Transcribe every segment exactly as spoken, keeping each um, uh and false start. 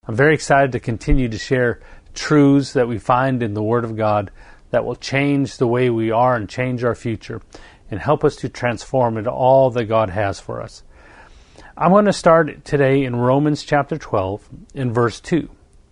I'm very excited to continue to share truths that we find in the Word of God that will change the way we are and change our future and help us to transform into all that God has for us. I'm going to start today in Romans chapter twelve in verse two.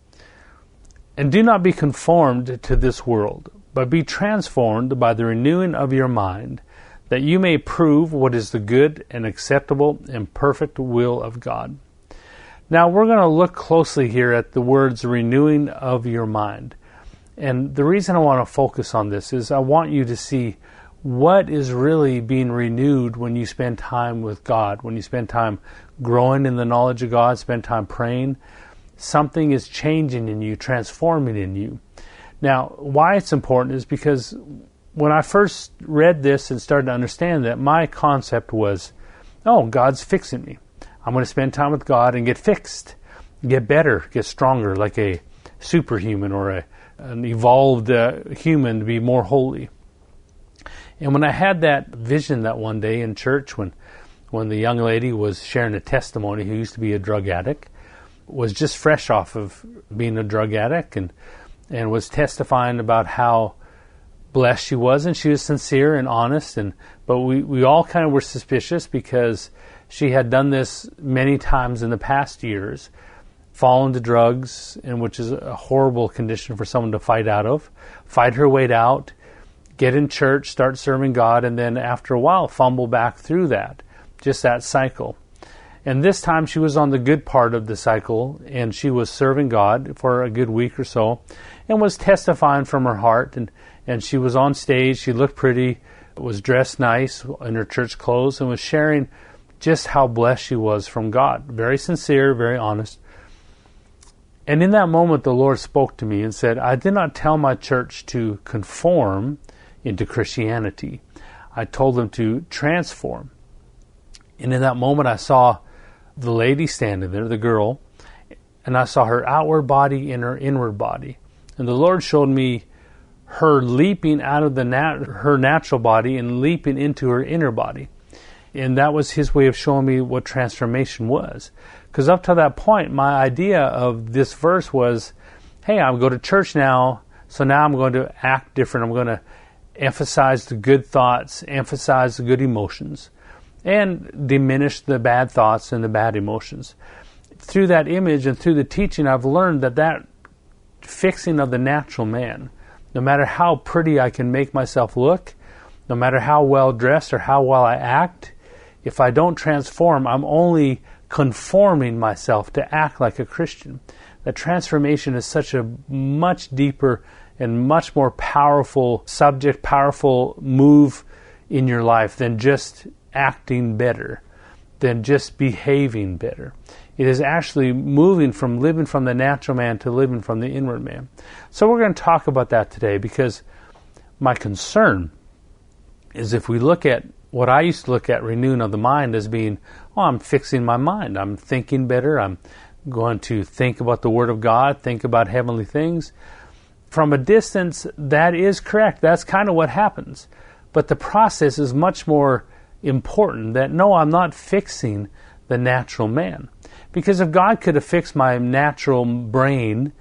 And do not be conformed to this world, but be transformed by the renewing of your mind, that you may prove what is the good and acceptable and perfect will of God. Now we're going to look closely here at the words renewing of your mind. And the reason I want to focus on this is I want you to see what is really being renewed when you spend time with God, when you spend time growing in the knowledge of God, spend time praying. Something is changing in you, transforming in you. Now, why it's important is because when I first read this and started to understand that, my concept was, oh, God's fixing me. I'm going to spend time with God and get fixed, get better, get stronger, like a superhuman or a, an evolved uh, human to be more holy. And when I had that vision that one day in church, when when the young lady was sharing a testimony who used to be a drug addict, was just fresh off of being a drug addict and, and was testifying about how blessed she was, and she was sincere and honest, and but we, we all kind of were suspicious because she had done this many times in the past years, fallen to drugs, and which is a horrible condition for someone to fight out of, fight her way out, get in church, start serving God, and then after a while fumble back through that, just that cycle. And this time she was on the good part of the cycle, and she was serving God for a good week or so, and was testifying from her heart, and, and she was on stage, she looked pretty, was dressed nice in her church clothes, and was sharing just how blessed she was from God. Very sincere, very honest. And in that moment, the Lord spoke to me and said, I did not tell my church to conform into Christianity. I told them to transform. And in that moment, I saw the lady standing there, the girl, and I saw her outward body and her inward body. And the Lord showed me her leaping out of the nat- her natural body and leaping into her inner body. And that was His way of showing me what transformation was. Because up to that point, my idea of this verse was, hey, I'm going to church now, so now I'm going to act different. I'm going to emphasize the good thoughts, emphasize the good emotions, and diminish the bad thoughts and the bad emotions. Through that image and through the teaching, I've learned that that fixing of the natural man, no matter how pretty I can make myself look, no matter how well dressed or how well I act, if I don't transform, I'm only conforming myself to act like a Christian. That transformation is such a much deeper and much more powerful subject, powerful move in your life than just acting better, than just behaving better. It is actually moving from living from the natural man to living from the inward man. So we're going to talk about that today, because my concern is if we look at what I used to look at renewing of the mind as being, oh, I'm fixing my mind. I'm thinking better. I'm going to think about the Word of God, think about heavenly things. From a distance, that is correct. That's kind of what happens. But the process is much more important, that no, I'm not fixing the natural man. Because if God could have fixed my natural brain,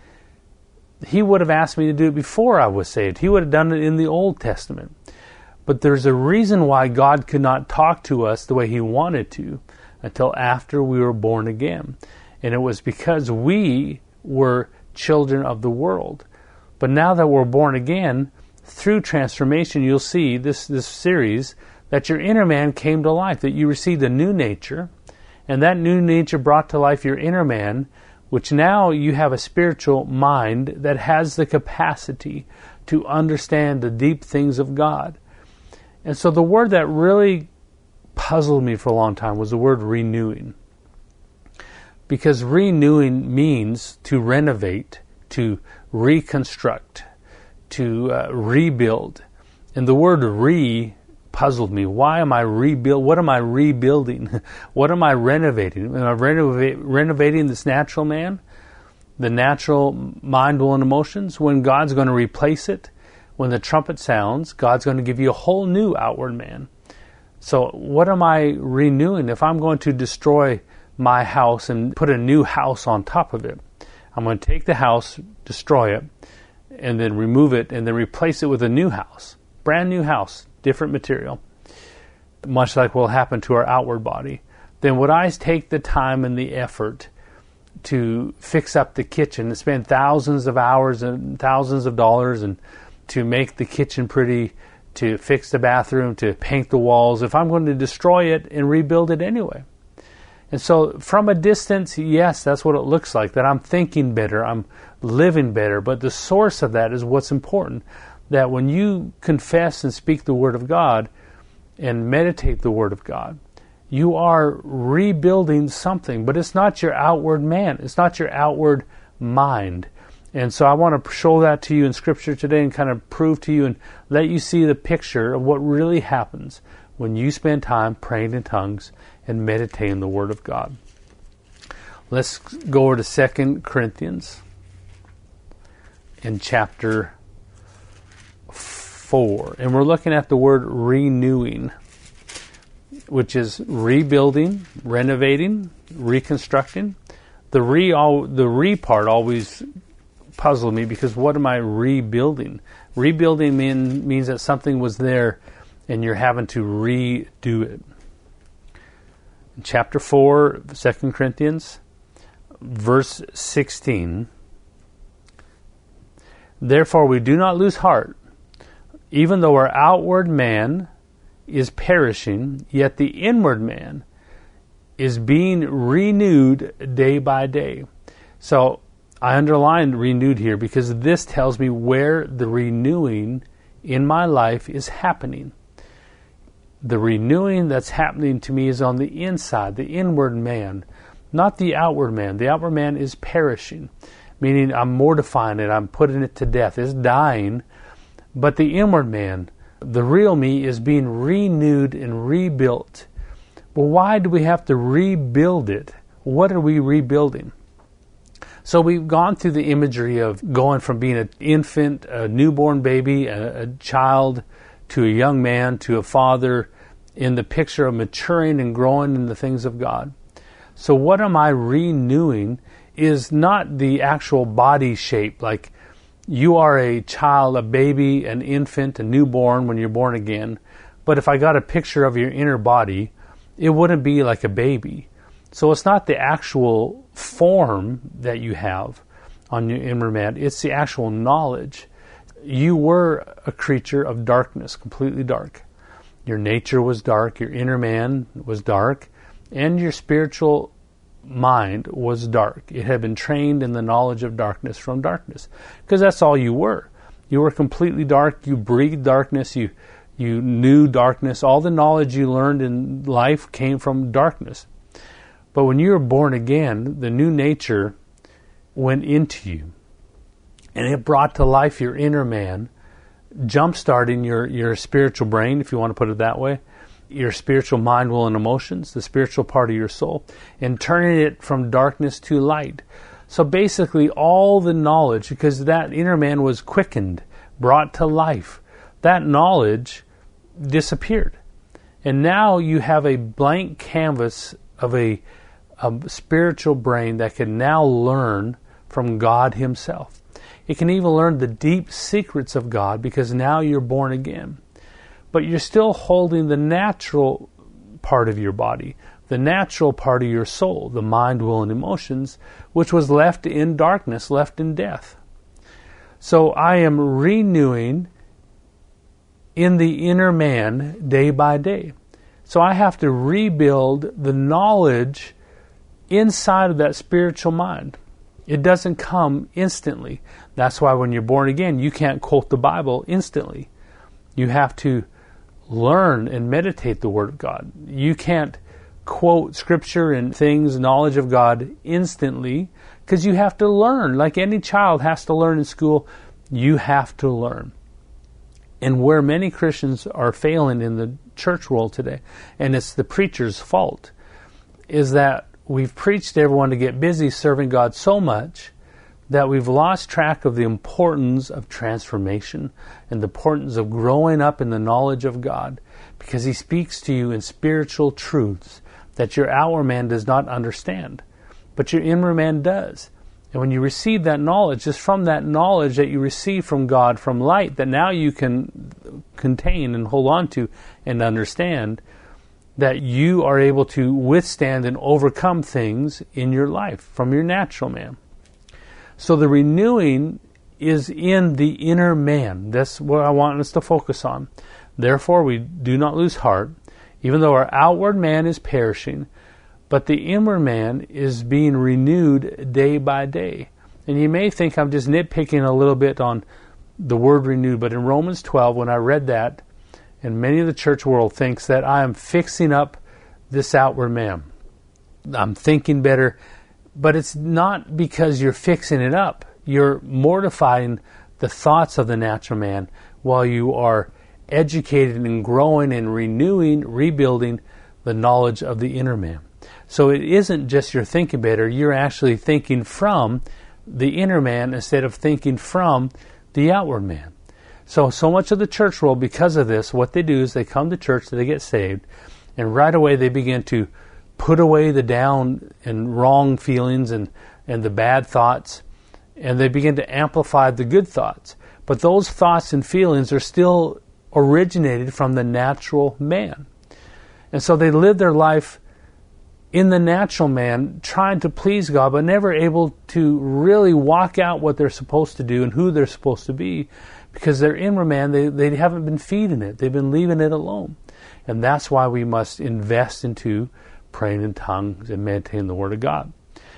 He would have asked me to do it before I was saved. He would have done it in the Old Testament. But there's a reason why God could not talk to us the way He wanted to until after we were born again. And it was because we were children of the world. But now that we're born again, through transformation, you'll see this, this series that your inner man came to life, that you received a new nature, and that new nature brought to life your inner man, which now you have a spiritual mind that has the capacity to understand the deep things of God. And so the word that really puzzled me for a long time was the word renewing. Because renewing means to renovate, to reconstruct, to uh, rebuild. And the word re puzzled me. Why am I rebuild? What am I rebuilding? What am I renovating? Am I renova- renovating this natural man? The natural mind, will, and emotions? When God's going to replace it, when the trumpet sounds, God's going to give you a whole new outward man. So what am I renewing? If I'm going to destroy my house and put a new house on top of it, I'm going to take the house, destroy it, and then remove it, and then replace it with a new house. Brand new house, different material. Much like will happen to our outward body. Then would I take the time and the effort to fix up the kitchen and spend thousands of hours and thousands of dollars and to make the kitchen pretty, to fix the bathroom, to paint the walls, if I'm going to destroy it and rebuild it anyway? And so from a distance, yes, that's what it looks like, that I'm thinking better, I'm living better, but the source of that is what's important, that when you confess and speak the Word of God and meditate the Word of God, you are rebuilding something, but it's not your outward man, it's not your outward mind. And so I want to show that to you in Scripture today and kind of prove to you and let you see the picture of what really happens when you spend time praying in tongues and meditating the Word of God. Let's go over to Second Corinthians in chapter four. And we're looking at the word renewing, which is rebuilding, renovating, reconstructing. The re, all, the re part always puzzled me, because what am I rebuilding? Rebuilding mean, means that something was there and you're having to redo it. In chapter four, Second Corinthians, verse sixteen. Therefore we do not lose heart, even though our outward man is perishing, yet the inward man is being renewed day by day. So I underlined renewed here because this tells me where the renewing in my life is happening. The renewing that's happening to me is on the inside, the inward man, not the outward man. The outward man is perishing, meaning I'm mortifying it, I'm putting it to death, it's dying. But the inward man, the real me, is being renewed and rebuilt. Well, why do we have to rebuild it? What are we rebuilding? So we've gone through the imagery of going from being an infant, a newborn baby, a, a child, to a young man, to a father, in the picture of maturing and growing in the things of God. So what am I renewing is not the actual body shape, like you are a child, a baby, an infant, a newborn when you're born again. But if I got a picture of your inner body, it wouldn't be like a baby. So it's not the actual form that you have on your inner man, it's the actual knowledge. You were a creature of darkness, completely dark. Your nature was dark, your inner man was dark, and your spiritual mind was dark. It had been trained in the knowledge of darkness from darkness, because that's all you were. You were completely dark. You breathed darkness. You you knew darkness. All the knowledge you learned in life came from darkness. But when you were born again, the new nature went into you, and it brought to life your inner man, jump-starting your, your spiritual brain, if you want to put it that way, your spiritual mind, will, and emotions, the spiritual part of your soul, and turning it from darkness to light. So basically all the knowledge, because that inner man was quickened, brought to life, that knowledge disappeared. And now you have a blank canvas of a, a spiritual brain that can now learn from God Himself. It can even learn the deep secrets of God, because now you're born again. But you're still holding the natural part of your body, the natural part of your soul, the mind, will, and emotions, which was left in darkness, left in death. So I am renewing in the inner man day by day. So I have to rebuild the knowledge inside of that spiritual mind. It doesn't come instantly. That's why when you're born again, you can't quote the Bible instantly. You have to learn and meditate the Word of God. You can't quote Scripture and things, knowledge of God instantly, because you have to learn. Like any child has to learn in school, you have to learn. And where many Christians are failing in the church world today, and it's the preacher's fault, is that we've preached to everyone to get busy serving God so much that we've lost track of the importance of transformation and the importance of growing up in the knowledge of God, because He speaks to you in spiritual truths that your outward man does not understand, but your inner man does. And when you receive that knowledge, it's from that knowledge that you receive from God, from light, that now you can contain and hold on to and understand, that you are able to withstand and overcome things in your life from your natural man. So the renewing is in the inner man. That's what I want us to focus on. Therefore, we do not lose heart, even though our outward man is perishing, but the inward man is being renewed day by day. And you may think I'm just nitpicking a little bit on the word renewed, but in Romans twelve, when I read that, and many of the church world thinks that I am fixing up this outward man. I'm thinking better, but it's not because you're fixing it up. You're mortifying the thoughts of the natural man while you are educating and growing and renewing, rebuilding the knowledge of the inner man. So it isn't just you're thinking better, you're actually thinking from the inner man instead of thinking from the outward man. So, so much of the church world, because of this, what they do is they come to church, they get saved, and right away they begin to put away the down and wrong feelings and, and the bad thoughts, and they begin to amplify the good thoughts. But those thoughts and feelings are still originated from the natural man. And so they live their life in the natural man, trying to please God, but never able to really walk out what they're supposed to do and who they're supposed to be, because their inner man, they, they haven't been feeding it. They've been leaving it alone. And that's why we must invest into praying in tongues and meditating the Word of God,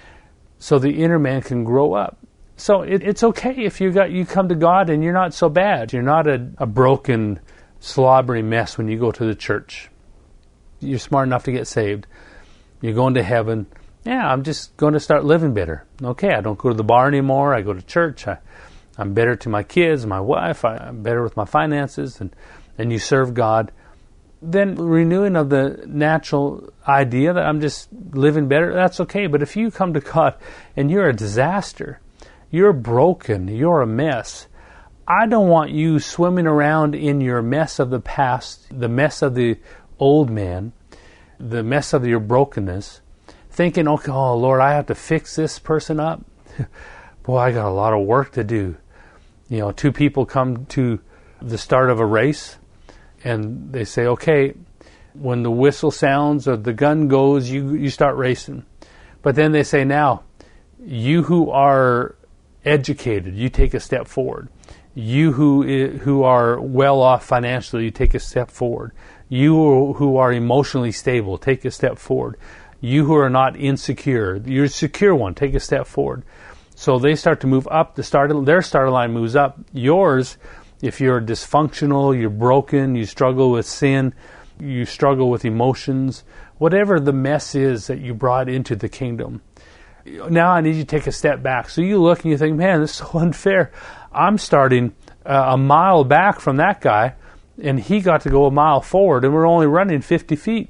so the inner man can grow up. So it, it's okay if you got you come to God and you're not so bad. You're not a, a broken, slobbery mess when you go to the church. You're smart enough to get saved. You're going to heaven. Yeah, I'm just going to start living better. Okay, I don't go to the bar anymore. I go to church. I, I'm better to my kids, my wife. I, I'm better with my finances, and, and you serve God. Then renewing of the natural idea that I'm just living better, that's okay. But if you come to God and you're a disaster, you're broken, you're a mess, I don't want you swimming around in your mess of the past, the mess of the old man, the mess of your brokenness, thinking, okay, oh Lord, I have to fix this person up. Boy, I got a lot of work to do. You know, two people come to the start of a race and they say, okay, when the whistle sounds or the gun goes, you, you start racing. But then they say, now, you who are educated, you take a step forward. You who who are well off financially, you take a step forward. You who are emotionally stable, take a step forward. You who are not insecure, you're a secure one, take a step forward. So they start to move up. The start, their starter line moves up. Yours, if you're dysfunctional, you're broken, you struggle with sin, you struggle with emotions, whatever the mess is that you brought into the kingdom, now I need you to take a step back. So you look and you think, man, this is so unfair. I'm starting uh, a mile back from that guy, and he got to go a mile forward, and we're only running fifty feet.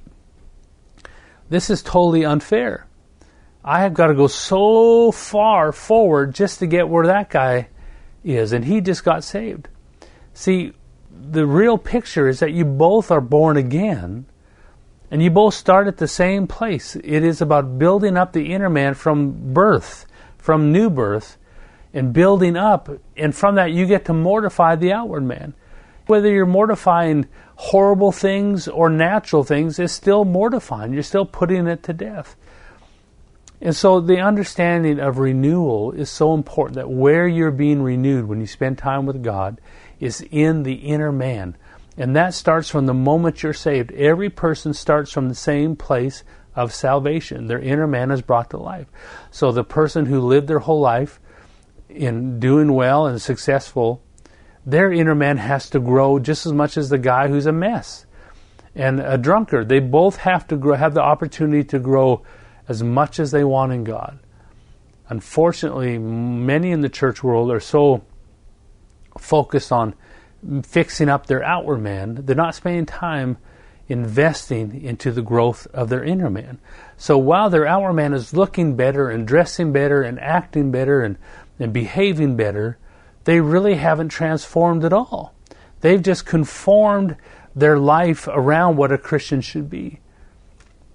This is totally unfair. I have got to go so far forward just to get where that guy is, and he just got saved. See, the real picture is that you both are born again, and you both start at the same place. It is about building up the inner man from birth, from new birth, and building up. And from that, you get to mortify the outward man. Whether you're mortifying horrible things or natural things, it's still mortifying. You're still putting it to death. And so the understanding of renewal is so important, that where you're being renewed when you spend time with God is in the inner man. And that starts from the moment you're saved. Every person starts from the same place of salvation. Their inner man is brought to life. So the person who lived their whole life in doing well and successful, their inner man has to grow just as much as the guy who's a mess and a drunkard. They both have to grow, have the opportunity to grow as much as they want in God. Unfortunately, many in the church world are so focused on fixing up their outward man, they're not spending time investing into the growth of their inner man. So while their outward man is looking better and dressing better and acting better and, and behaving better, they really haven't transformed at all. They've just conformed their life around what a Christian should be.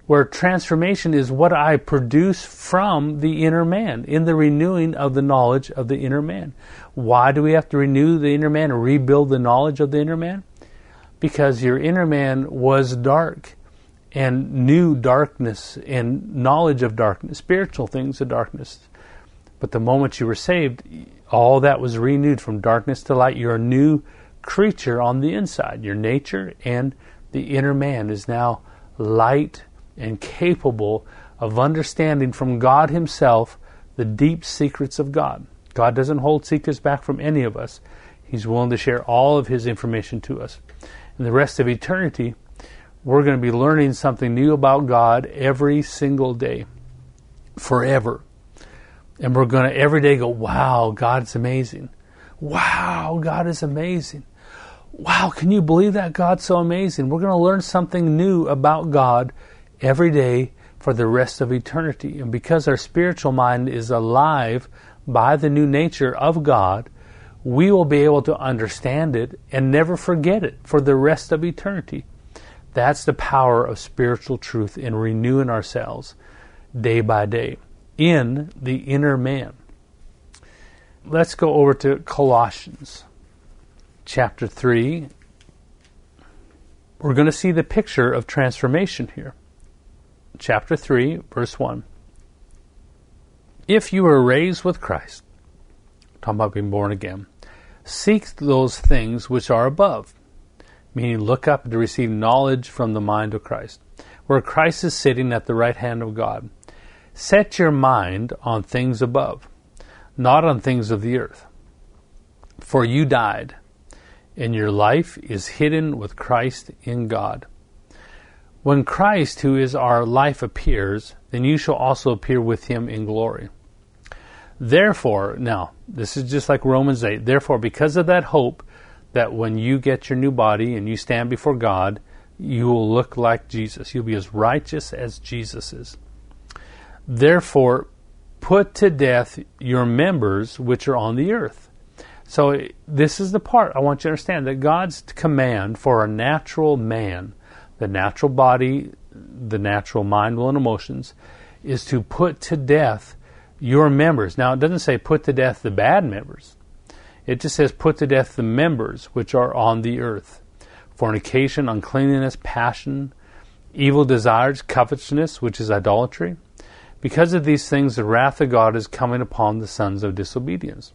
where transformation is what I produce from the inner man, in the renewing of the knowledge of the inner man. Why do we have to renew the inner man and rebuild the knowledge of the inner man? Because your inner man was dark and knew darkness and knowledge of darkness, spiritual things of darkness. But the moment you were saved, all that was renewed from darkness to light. You're a new creature on the inside. Your nature and the inner man is now light and capable of understanding from God Himself the deep secrets of God. God doesn't hold secrets back from any of us. He's willing to share all of His information to us. In the rest of eternity, we're going to be learning something new about God every single day, forever. And we're going to every day go, wow, God's amazing. Wow, God is amazing. Wow, can you believe that? God's so amazing. We're going to learn something new about God every day for the rest of eternity. And because our spiritual mind is alive by the new nature of God, we will be able to understand it and never forget it for the rest of eternity. That's the power of spiritual truth in renewing ourselves day by day in the inner man. Let's go over to Colossians chapter three. We're going to see the picture of transformation here. Chapter three, verse one. If you were raised with Christ, talking about being born again, seek those things which are above, meaning look up to receive knowledge from the mind of Christ, where Christ is sitting at the right hand of God. Set your mind on things above, not on things of the earth. For you died, and your life is hidden with Christ in God. When Christ, who is our life, appears, then you shall also appear with Him in glory. Therefore, now, this is just like Romans eight, therefore, because of that hope, that when you get your new body and you stand before God, you will look like Jesus. You'll be as righteous as Jesus is. Therefore, put to death your members which are on the earth. So this is the part I want you to understand, that God's command for a natural man, the natural body, the natural mind, will, and emotions, is to put to death your members. Now, it doesn't say put to death the bad members. It just says put to death the members which are on the earth. Fornication, uncleanness, passion, evil desires, covetousness, which is idolatry. Because of these things, the wrath of God is coming upon the sons of disobedience,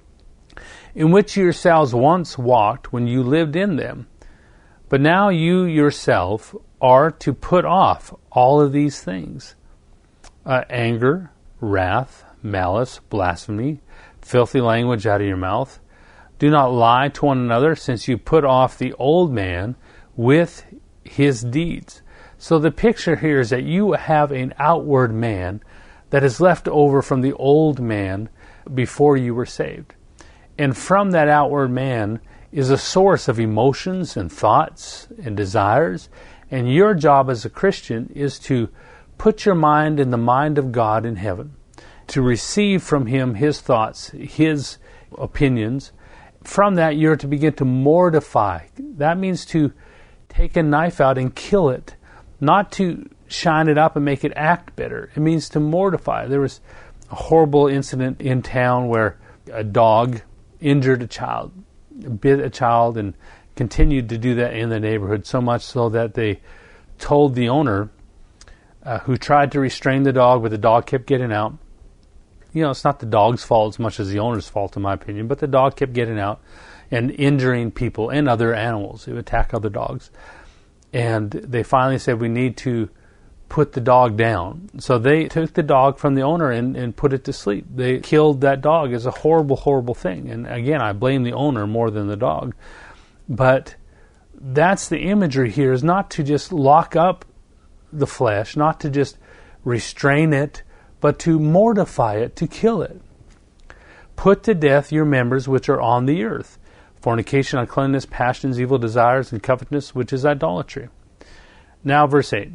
in which you yourselves once walked when you lived in them. But now you yourself are to put off all of these things. Uh, anger, wrath, malice, blasphemy, filthy language out of your mouth. Do not lie to one another, since you put off the old man with his deeds. So the picture here is that you have an outward man that is left over from the old man before you were saved. And from that outward man is a source of emotions and thoughts and desires. And your job as a Christian is to put your mind in the mind of God in heaven, to receive from Him His thoughts, His opinions. From that, you're to begin to mortify. That means to take a knife out and kill it, not to shine it up and make it act better. It means to mortify. There was a horrible incident in town where a dog injured a child, bit a child, and continued to do that in the neighborhood, so much so that they told the owner, uh, who tried to restrain the dog, but the dog kept getting out. You know, it's not the dog's fault as much as the owner's fault, in my opinion, but the dog kept getting out and injuring people and other animals. It would attack other dogs. And they finally said, we need to put the dog down. So they took the dog from the owner and, and put it to sleep. They killed that dog. It's a horrible, horrible thing. And again, I blame the owner more than the dog. But that's the imagery here, is not to just lock up the flesh, not to just restrain it, but to mortify it, to kill it. Put to death your members which are on the earth: fornication, uncleanness, passions, evil desires, and covetousness, which is idolatry. Now verse eight.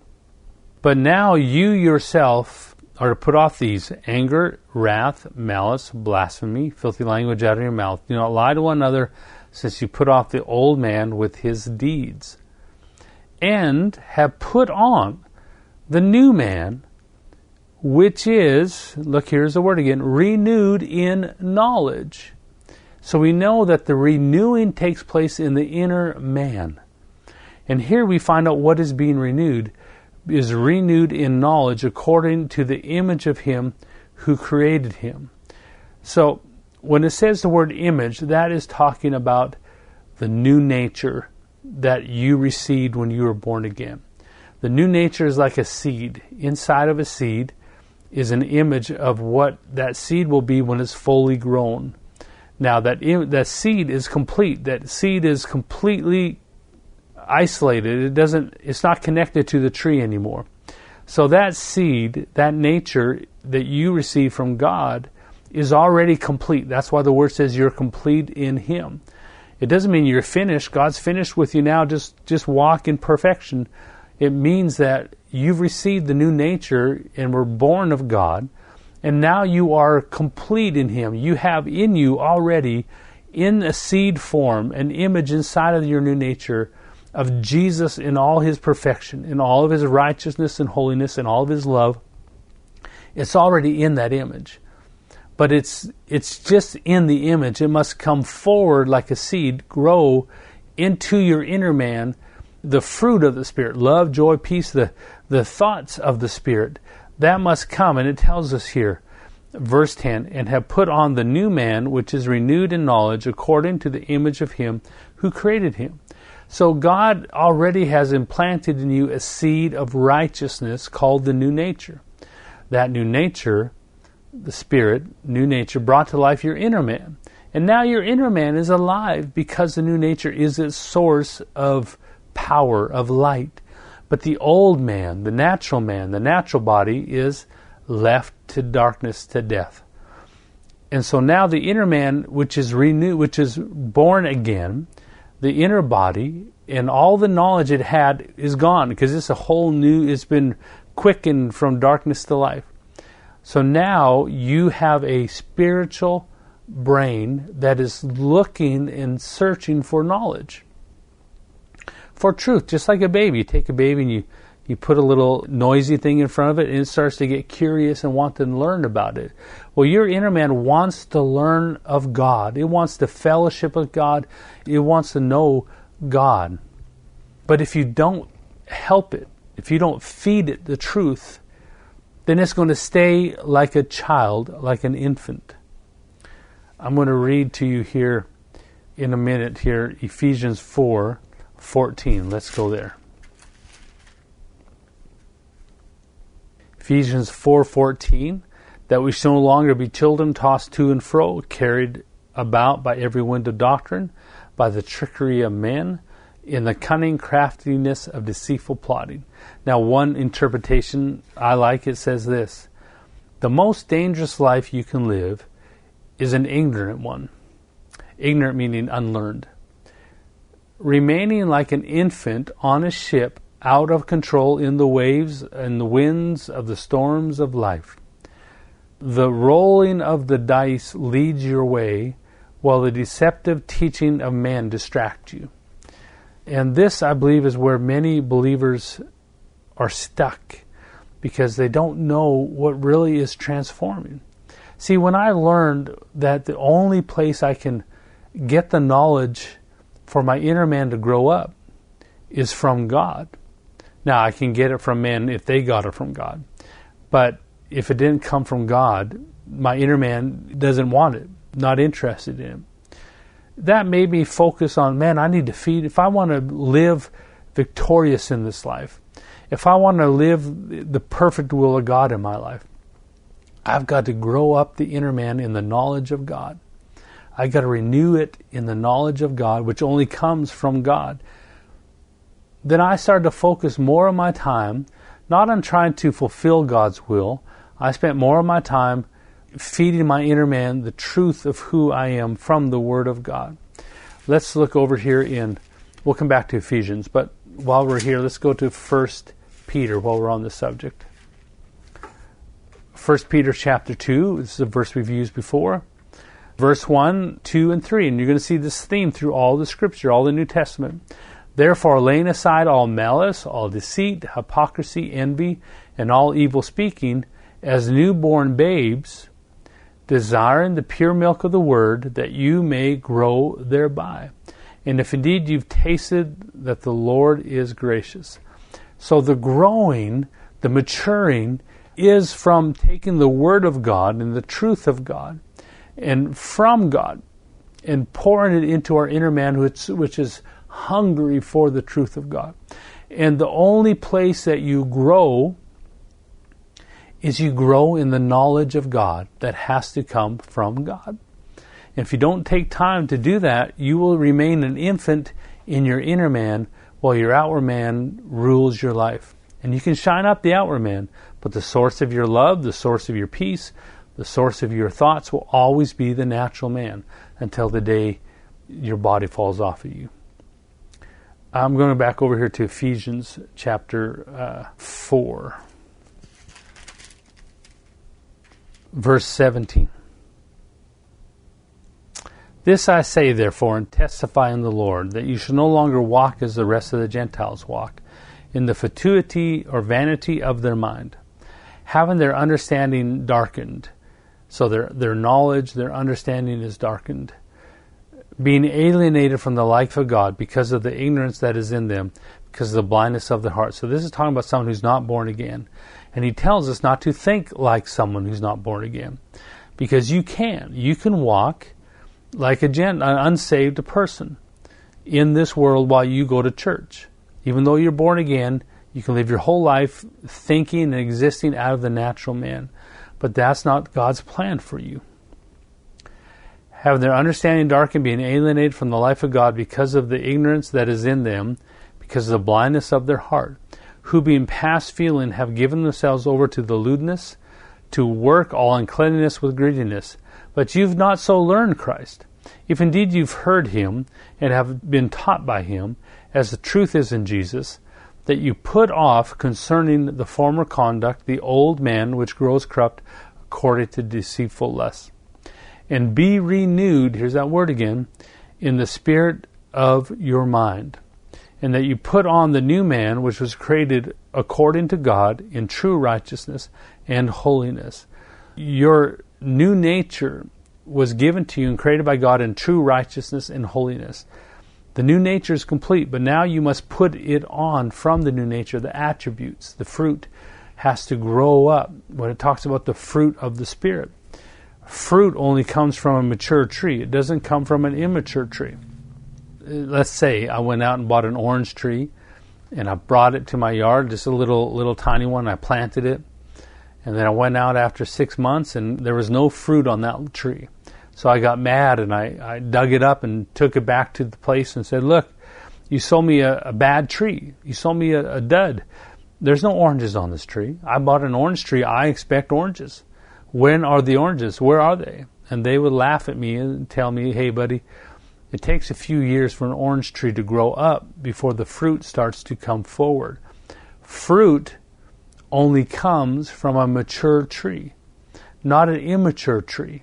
But now you yourself are to put off these: anger, wrath, malice, blasphemy, filthy language out of your mouth. Do not lie to one another, since you put off the old man with his deeds, and have put on the new man, which is, look, here's the word again, renewed in knowledge. So we know that the renewing takes place in the inner man. And here we find out what is being renewed is renewed in knowledge according to the image of him who created him. So when it says the word image, that is talking about the new nature that you received when you were born again. The new nature is like a seed. Inside of a seed is an image of what that seed will be when it's fully grown. Now that im- that seed is complete. That seed is completely isolated. It doesn't. It's not connected to the tree anymore. So that seed, that nature that you receive from God, is already complete. That's why the word says you're complete in him. It doesn't mean you're finished. God's finished with you now. Just just walk in perfection. It means that you've received the new nature and were born of God, and now you are complete in him. You have in you already, in a seed form, an image inside of your new nature of Jesus in all his perfection, in all of his righteousness and holiness, and all of his love. It's already in that image. But it's it's just in the image. It must come forward like a seed, grow into your inner man, the fruit of the Spirit, love, joy, peace, the, the thoughts of the Spirit. That must come, and it tells us here, verse ten, and have put on the new man, which is renewed in knowledge, according to the image of him who created him. So God already has implanted in you a seed of righteousness called the new nature. That new nature, the Spirit, new nature, brought to life your inner man. And now your inner man is alive because the new nature is its source of power, of light. But the old man, the natural man, the natural body is left to darkness, to death. And so now the inner man, which is renewed, which is born again, the inner body and all the knowledge it had is gone because it's a whole new, it's been quickened from darkness to life. So now you have a spiritual brain that is looking and searching for knowledge, for truth. Just like a baby, you take a baby and you, you put a little noisy thing in front of it and it starts to get curious and want to learn about it. Well, your inner man wants to learn of God. It wants to fellowship with God. It wants to know God. But if you don't help it, if you don't feed it the truth, then it's going to stay like a child, like an infant. I'm going to read to you here in a minute here, Ephesians four fourteen. Let's go there. Ephesians four fourteen, that we shall no longer be children tossed to and fro, carried about by every wind of doctrine, by the trickery of men, in the cunning craftiness of deceitful plotting. Now, one interpretation I like, it says this: the most dangerous life you can live is an ignorant one. Ignorant meaning unlearned. Remaining like an infant on a ship, out of control in the waves and the winds of the storms of life. The rolling of the dice leads your way, while the deceptive teaching of man distracts you. And this, I believe, is where many believers are stuck, because they don't know what really is transforming. See, when I learned that the only place I can get the knowledge for my inner man to grow up is from God. Now, I can get it from men if they got it from God. But if it didn't come from God, my inner man doesn't want it, not interested in it. That made me focus on, man, I need to feed. If I want to live victorious in this life, if I want to live the perfect will of God in my life, I've got to grow up the inner man in the knowledge of God. I've got to renew it in the knowledge of God, which only comes from God. Then I started to focus more of my time, not on trying to fulfill God's will. I spent more of my time feeding my inner man the truth of who I am from the Word of God. Let's look over here in, we'll come back to Ephesians, but while we're here, let's go to First Peter while we're on this subject. First Peter chapter two, this is a verse we've used before. Verse one, two, and three, and you're going to see this theme through all the Scripture, all the New Testament. Therefore, laying aside all malice, all deceit, hypocrisy, envy, and all evil speaking, as newborn babes, desiring the pure milk of the word, that you may grow thereby. And if indeed you've tasted that the Lord is gracious. So the growing, the maturing, is from taking the word of God and the truth of God, and from God, and pouring it into our inner man, which, which is hungry for the truth of God. And the only place that you grow is you grow in the knowledge of God that has to come from God. And if you don't take time to do that, you will remain an infant in your inner man while your outward man rules your life. And you can shine up the outward man, but the source of your love, the source of your peace, the source of your thoughts will always be the natural man until the day your body falls off of you. I'm going back over here to Ephesians chapter uh, four, verse seventeen. This I say, therefore, and testify in the Lord, that you shall no longer walk as the rest of the Gentiles walk, in the fatuity or vanity of their mind, having their understanding darkened. So their their knowledge, their understanding is darkened, being alienated from the life of God because of the ignorance that is in them, because of the blindness of the heart. So this is talking about someone who's not born again. And he tells us not to think like someone who's not born again. Because you can. You can walk like a gen- an unsaved person in this world while you go to church. Even though you're born again, you can live your whole life thinking and existing out of the natural man. But that's not God's plan for you. Have their understanding darkened, being alienated from the life of God because of the ignorance that is in them, because of the blindness of their heart, who being past feeling have given themselves over to the lewdness, to work all uncleanness with greediness. But you've not so learned Christ. If indeed you've heard him, and have been taught by him, as the truth is in Jesus, that you put off concerning the former conduct the old man which grows corrupt according to deceitful lusts. And be renewed, here's that word again, in the spirit of your mind. And that you put on the new man, which was created according to God in true righteousness and holiness. Your new nature was given to you and created by God in true righteousness and holiness. The new nature is complete, but now you must put it on from the new nature, the attributes. The fruit has to grow up. When it talks about the fruit of the Spirit, fruit only comes from a mature tree. It doesn't come from an immature tree. Let's say I went out and bought an orange tree, and I brought it to my yard, just a little little tiny one. I planted it, and then I went out after six months, and there was no fruit on that tree. So I got mad, and I, I dug it up and took it back to the place and said, look, you sold me a, a bad tree. You sold me a, a dud. There's no oranges on this tree. I bought an orange tree. I expect oranges. When are the oranges? Where are they? And they would laugh at me and tell me, hey, buddy, it takes a few years for an orange tree to grow up before the fruit starts to come forward. Fruit only comes from a mature tree, not an immature tree.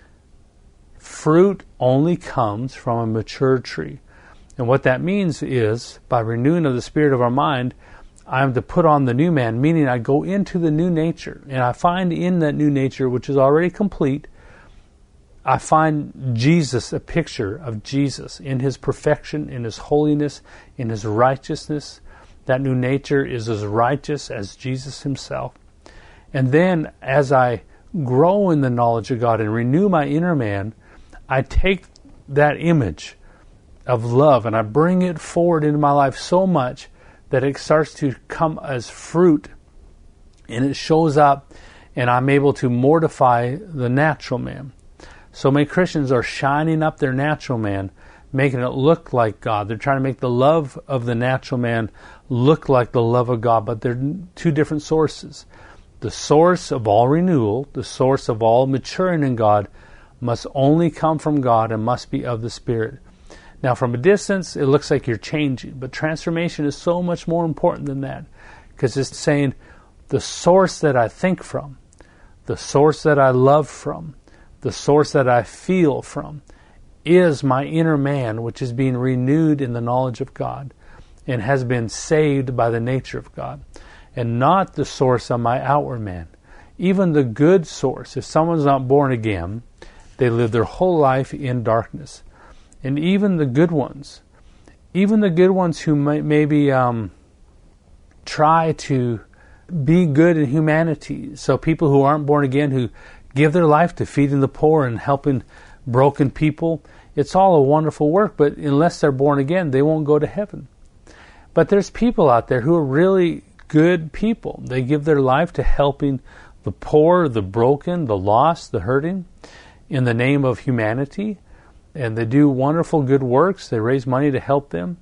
Fruit only comes from a mature tree. And what that means is, by renewing of the spirit of our mind, I am to put on the new man, meaning I go into the new nature. And I find in that new nature, which is already complete, I find Jesus, a picture of Jesus in his perfection, in his holiness, in his righteousness. That new nature is as righteous as Jesus himself. And then as I grow in the knowledge of God and renew my inner man, I take that image of love and I bring it forward into my life so much that it starts to come as fruit, and it shows up, and I'm able to mortify the natural man. So many Christians are shining up their natural man, making it look like God. They're trying to make the love of the natural man look like the love of God, but they're two different sources. The source of all renewal, the source of all maturing in God, must only come from God and must be of the Spirit. Now, from a distance, it looks like you're changing, but transformation is so much more important than that, because it's saying the source that I think from, the source that I love from, the source that I feel from, is my inner man, which is being renewed in the knowledge of God. and has been saved by the nature of God, and not the source of my outward man. Even the good source, if someone's not born again, they live their whole life in darkness. And even the good ones, even the good ones who may, maybe um, try to be good in humanity, so people who aren't born again, who give their life to feeding the poor and helping broken people, it's all a wonderful work, but unless they're born again, they won't go to heaven. But there's people out there who are really good people. They give their life to helping the poor, the broken, the lost, the hurting, in the name of humanity, and they do wonderful good works. They raise money to help them.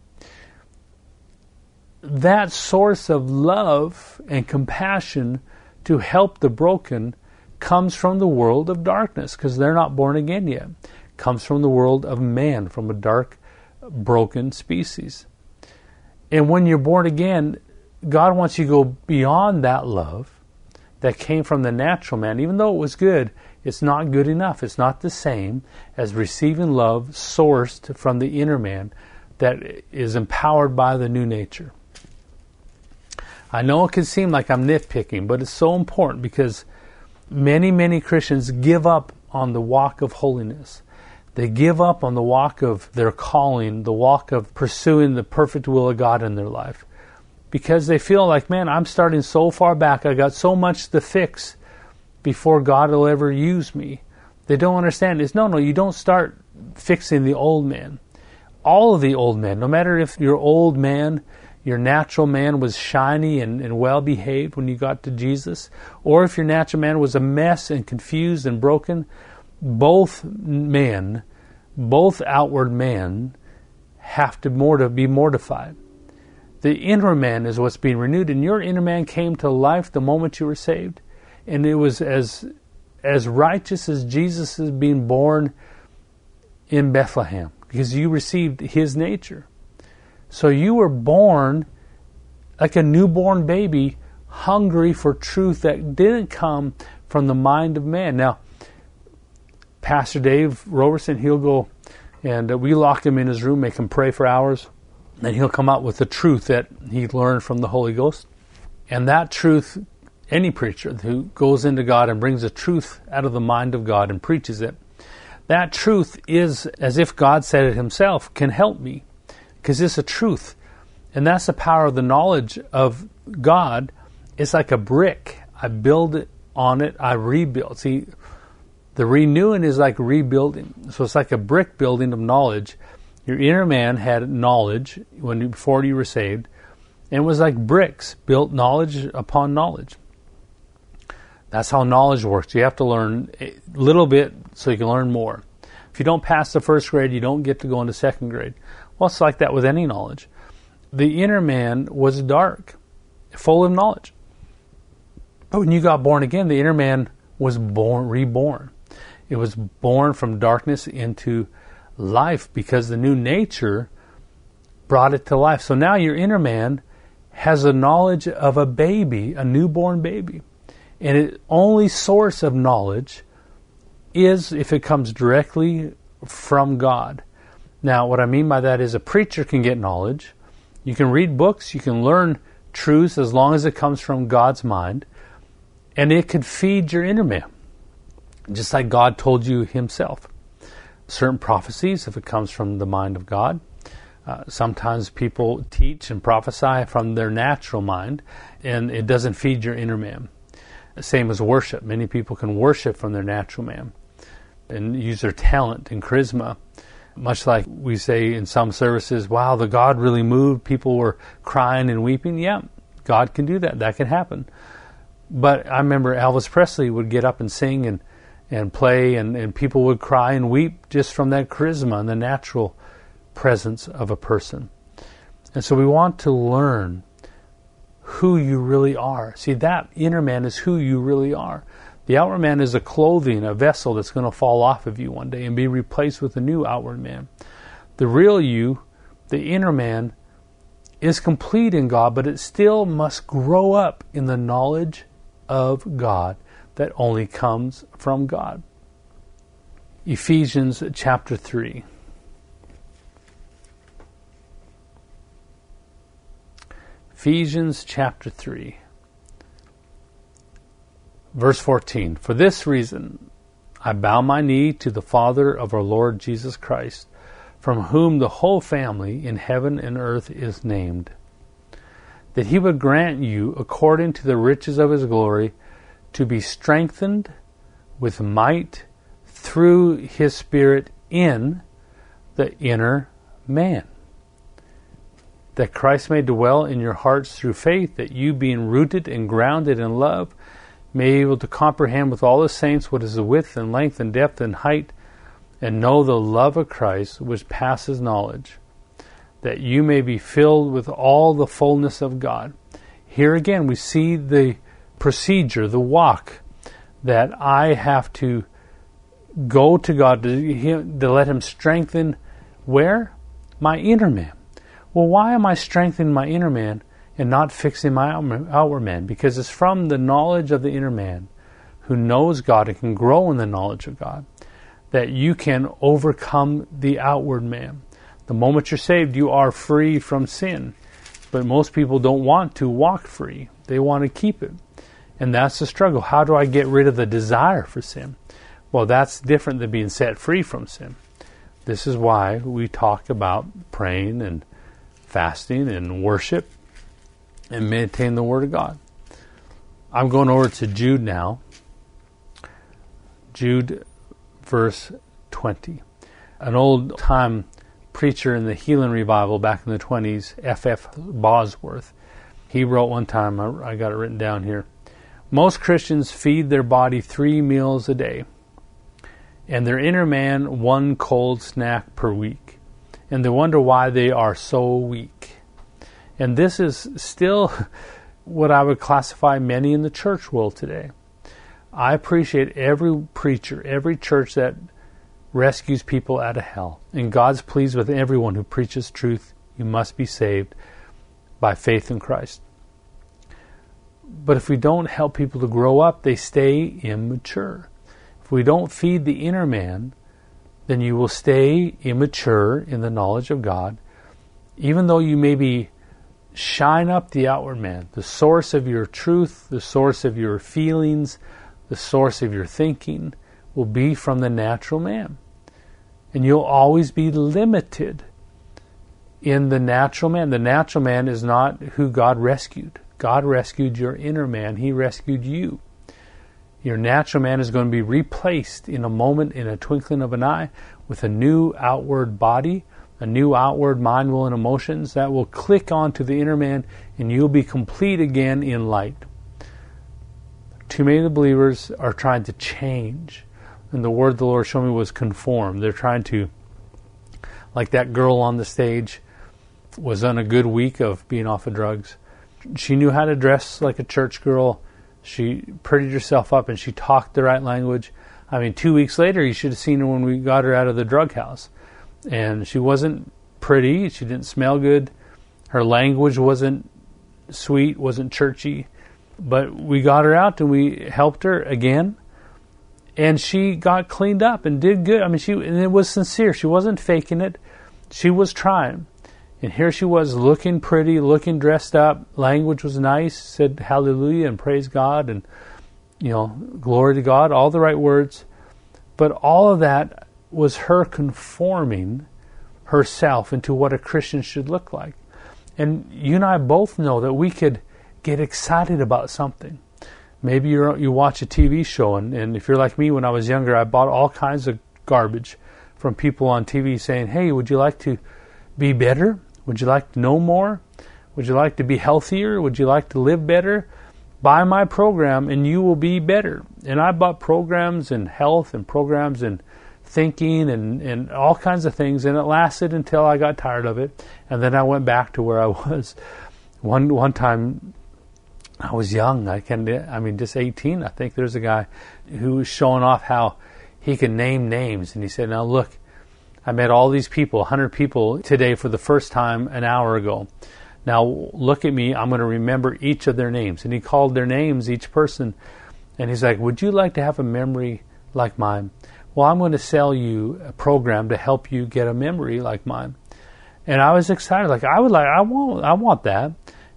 That source of love and compassion to help the broken comes from the world of darkness, because they're not born again yet. Comes from the world of man, from a dark, broken species. And when you're born again, God wants you to go beyond that love that came from the natural man. Even though it was good, it's not good enough. It's not the same as receiving love sourced from the inner man that is empowered by the new nature. I know it can seem like I'm nitpicking, but it's so important, because many, many Christians give up on the walk of holiness. They give up on the walk of their calling, the walk of pursuing the perfect will of God in their life, because they feel like, man, I'm starting so far back. I got so much to fix before God will ever use me. They don't understand. It's no, no, you don't start fixing the old man. All of the old men, no matter if your old man, your natural man was shiny and, and well-behaved when you got to Jesus, or if your natural man was a mess and confused and broken, both men, both outward men, have to morti- be mortified. The inner man is what's being renewed, and your inner man came to life the moment you were saved, and it was as as righteous as Jesus is being born in Bethlehem, because you received his nature. So you were born like a newborn baby, hungry for truth that didn't come from the mind of man. Now, Pastor Dave Roberson, he'll go and uh, we lock him in his room, make him pray for hours, and he'll come out with the truth that he learned from the Holy Ghost. And that truth, any preacher who goes into God and brings the truth out of the mind of God and preaches it, that truth is, as if God said it himself, can help me, because it's a truth. And that's the power of the knowledge of God. It's like a brick. I build it on it, I rebuild. See, the renewing is like rebuilding. So it's like a brick building of knowledge. Your inner man had knowledge when you, before you were saved, and it was like bricks, built knowledge upon knowledge. That's how knowledge works. You have to learn a little bit so you can learn more. If you don't pass the first grade, you don't get to go into second grade. Well, it's like that with any knowledge. The inner man was dark, full of knowledge. But when you got born again, the inner man was born, reborn. It was born from darkness into life, because the new nature brought it to life. So now your inner man has a knowledge of a baby, a newborn baby. And its only source of knowledge is if it comes directly from God. Now, what I mean by that is a preacher can get knowledge. You can read books, you can learn truths as long as it comes from God's mind, and it could feed your inner man, just like God told you himself. Certain prophecies, if it comes from the mind of God. Uh, sometimes people teach and prophesy from their natural mind, and it doesn't feed your inner man. Same as worship. Many people can worship from their natural man and use their talent and charisma. Much like we say in some services, wow, the God really moved. People were crying and weeping. Yeah, God can do that. That can happen. But I remember Elvis Presley would get up and sing and, and play, and, and people would cry and weep just from that charisma and the natural presence of a person. And so we want to learn who you really are. See, that inner man is who you really are. The outward man is a clothing, a vessel that's going to fall off of you one day and be replaced with a new outward man. The real you, the inner man, is complete in God, but it still must grow up in the knowledge of God that only comes from God. Ephesians chapter three. Ephesians chapter three, verse fourteen. For this reason I bow my knee to the Father of our Lord Jesus Christ, from whom the whole family in heaven and earth is named, that he would grant you, according to the riches of his glory, to be strengthened with might through his Spirit in the inner man, that Christ may dwell in your hearts through faith, that you, being rooted and grounded in love, may be able to comprehend with all the saints what is the width and length and depth and height, and know the love of Christ, which passes knowledge, that you may be filled with all the fullness of God. Here again we see the procedure, the walk, that I have to go to God to, to let him strengthen where? My inner man. Well, why am I strengthening my inner man and not fixing my outward man? Because it's from the knowledge of the inner man, who knows God and can grow in the knowledge of God, that you can overcome the outward man. The moment you're saved, you are free from sin. But most people don't want to walk free. They want to keep it. And that's the struggle. How do I get rid of the desire for sin? Well, that's different than being set free from sin. This is why we talk about praying and fasting and worship and meditating the Word of God. I'm going over to Jude now. Jude, verse twenty. An old-time preacher in the Healing Revival back in the twenties, F F Bosworth, he wrote one time, I got it written down here, most Christians feed their body three meals a day, and their inner man one cold snack per week. And they wonder why they are so weak. And this is still what I would classify many in the church world today. I appreciate every preacher, every church that rescues people out of hell. And God's pleased with everyone who preaches truth. You must be saved by faith in Christ. But if we don't help people to grow up, they stay immature. If we don't feed the inner man, then you will stay immature in the knowledge of God, even though you maybe shine up the outward man, the source of your truth, the source of your feelings, the source of your thinking will be from the natural man. And you'll always be limited in the natural man. The natural man is not who God rescued. God rescued your inner man. He rescued you. Your natural man is going to be replaced in a moment, in a twinkling of an eye, with a new outward body, a new outward mind, will, and emotions that will click onto the inner man, and you'll be complete again in light. Too many of the believers are trying to change. And the word the Lord showed me was conform. They're trying to, like that girl on the stage was on a good week of being off of drugs. She knew how to dress like a church girl. She prettied herself up and she talked the right language. I mean, two weeks later, you should have seen her when we got her out of the drug house. And she wasn't pretty. She didn't smell good. Her language wasn't sweet, wasn't churchy. But we got her out and we helped her again. And she got cleaned up and did good. I mean, she and it was sincere. She wasn't faking it. She was trying. And here she was looking pretty, looking dressed up. Language was nice. Said hallelujah and praise God and, you know, glory to God. All the right words. But all of that was her conforming herself into what a Christian should look like. And you and I both know that we could get excited about something. Maybe you you watch a T V show, and, and if you're like me, when I was younger, I bought all kinds of garbage from people on T V saying, hey, would you like to be better? Would you like to know more? Would you like to be healthier? Would you like to live better? Buy my program and you will be better. And I bought programs in health and programs in thinking and, and all kinds of things, and it lasted until I got tired of it. And then I went back to where I was. One one time I was young. I can I mean just eighteen. I think there's a guy who was showing off how he can name names, and he said, now look, I met all these people, one hundred people today for the first time an hour ago. Now look at me, I'm going to remember each of their names. And he called their names, each person. And he's like, would you like to have a memory like mine? Well, I'm going to sell you a program to help you get a memory like mine. And I was excited. Like, I would like, I want, I want that.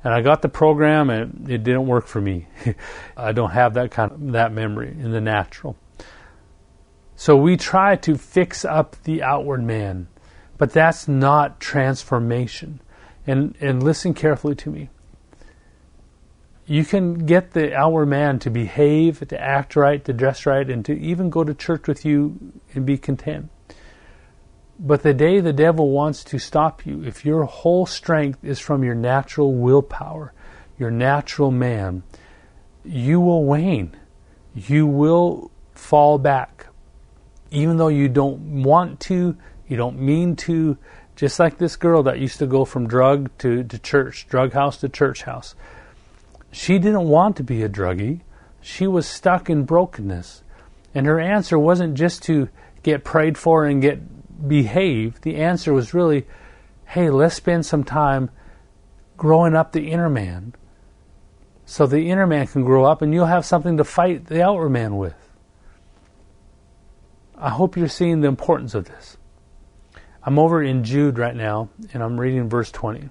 And I got the program, and it didn't work for me. I don't have that kind of that memory in the natural. So we try to fix up the outward man, but that's not transformation. And and listen carefully to me. You can get the outward man to behave, to act right, to dress right, and to even go to church with you and be content. But the day the devil wants to stop you, if your whole strength is from your natural willpower, your natural man, you will wane. You will fall back. Even though you don't want to, you don't mean to, just like this girl that used to go from drug to, to church, drug house to church house. She didn't want to be a druggie. She was stuck in brokenness. And her answer wasn't just to get prayed for and get behave. The answer was really, hey, let's spend some time growing up the inner man so the inner man can grow up and you'll have something to fight the outward man with. I hope you're seeing the importance of this. I'm over in Jude right now, and I'm reading verse twenty.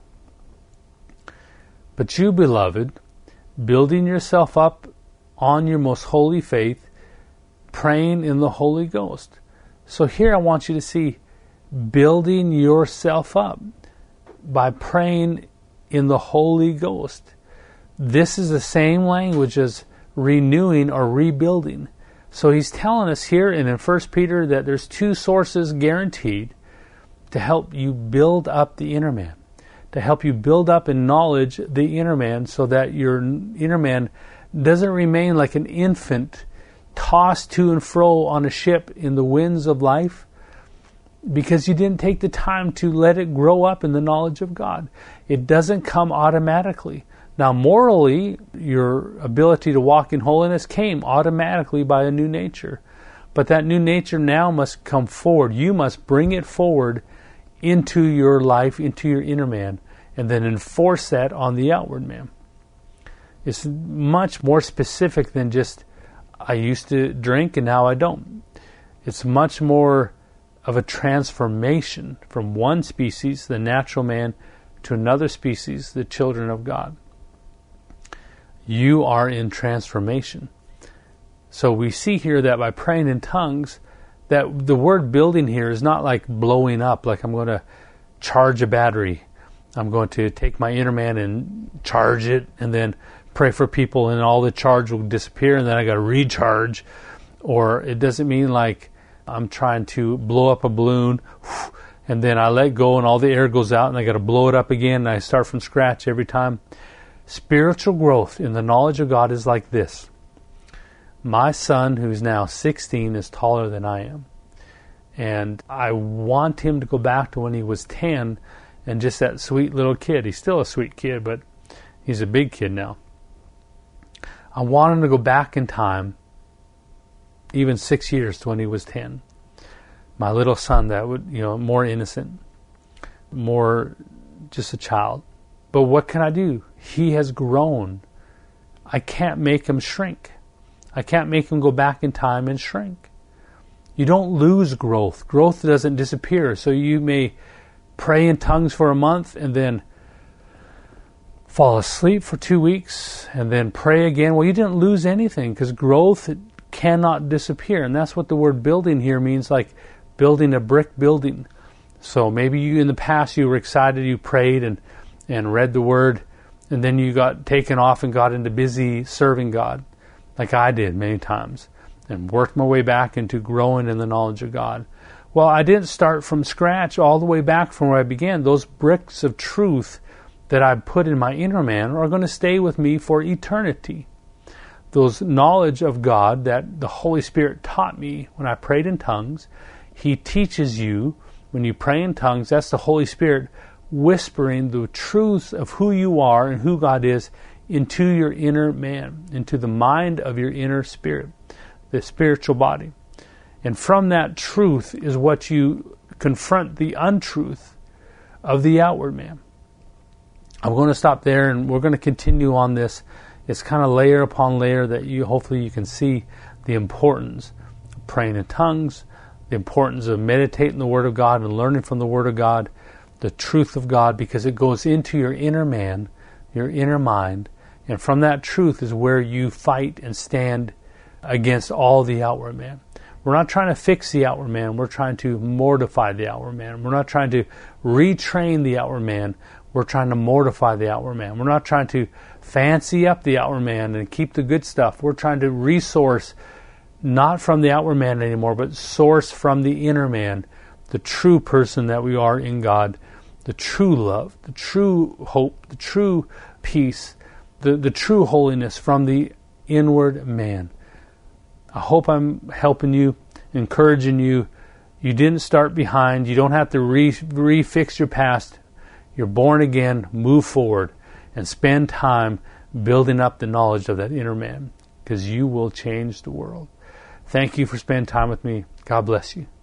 But you, beloved, building yourself up on your most holy faith, praying in the Holy Ghost. So here I want you to see building yourself up by praying in the Holy Ghost. This is the same language as renewing or rebuilding. So he's telling us here and in First Peter that there's two sources guaranteed to help you build up the inner man, to help you build up in knowledge the inner man so that your inner man doesn't remain like an infant tossed to and fro on a ship in the winds of life because you didn't take the time to let it grow up in the knowledge of God. It doesn't come automatically. Now, morally, your ability to walk in holiness came automatically by a new nature. But that new nature now must come forward. You must bring it forward into your life, into your inner man, and then enforce that on the outward man. It's much more specific than just, I used to drink and now I don't. It's much more of a transformation from one species, the natural man, to another species, the children of God. You are in transformation. So we see here that by praying in tongues, that the word building here is not like blowing up, like I'm going to charge a battery. I'm going to take my inner man and charge it and then pray for people and all the charge will disappear and then I got to recharge. Or it doesn't mean like I'm trying to blow up a balloon and then I let go and all the air goes out and I got to blow it up again and I start from scratch every time. Spiritual growth in the knowledge of God is like this. My son, who's now sixteen, is taller than I am. And I want him to go back to when he was ten and just that sweet little kid. He's still a sweet kid, but he's a big kid now. I want him to go back in time, even six years to when he was ten. My little son that would, you know, more innocent, more just a child. But what can I do? He has grown. I can't make him shrink. I can't make him go back in time and shrink. You don't lose growth. Growth doesn't disappear. So you may pray in tongues for a month and then fall asleep for two weeks and then pray again. Well, you didn't lose anything because growth cannot disappear. And that's what the word building here means, like building a brick building. So maybe you in the past you were excited, you prayed and, and read the word, and then you got taken off and got into busy serving God, like I did many times, and worked my way back into growing in the knowledge of God. Well, I didn't start from scratch all the way back from where I began. Those bricks of truth that I put in my inner man are going to stay with me for eternity. Those knowledge of God that the Holy Spirit taught me when I prayed in tongues, He teaches you when you pray in tongues. That's the Holy Spirit whispering the truths of who you are and who God is into your inner man, into the mind of your inner spirit, the spiritual body. And from that truth is what you confront the untruth of the outward man. I'm going to stop there and we're going to continue on this. It's kind of layer upon layer that you hopefully you can see the importance of praying in tongues, the importance of meditating the Word of God and learning from the Word of God, the truth of God, because it goes into your inner man, your inner mind. And from that truth is where you fight and stand against all the outward man. We're not trying to fix the outward man. We're trying to mortify the outward man. We're not trying to retrain the outward man. We're trying to mortify the outward man. We're not trying to fancy up the outward man and keep the good stuff. We're trying to resource not from the outward man anymore, but source from the inner man, the true person that we are in God, the true love, the true hope, the true peace, the, the true holiness from the inward man. I hope I'm helping you, encouraging you. You didn't start behind. You don't have to re, refix your past. You're born again. Move forward and spend time building up the knowledge of that inner man, because you will change the world. Thank you for spending time with me. God bless you.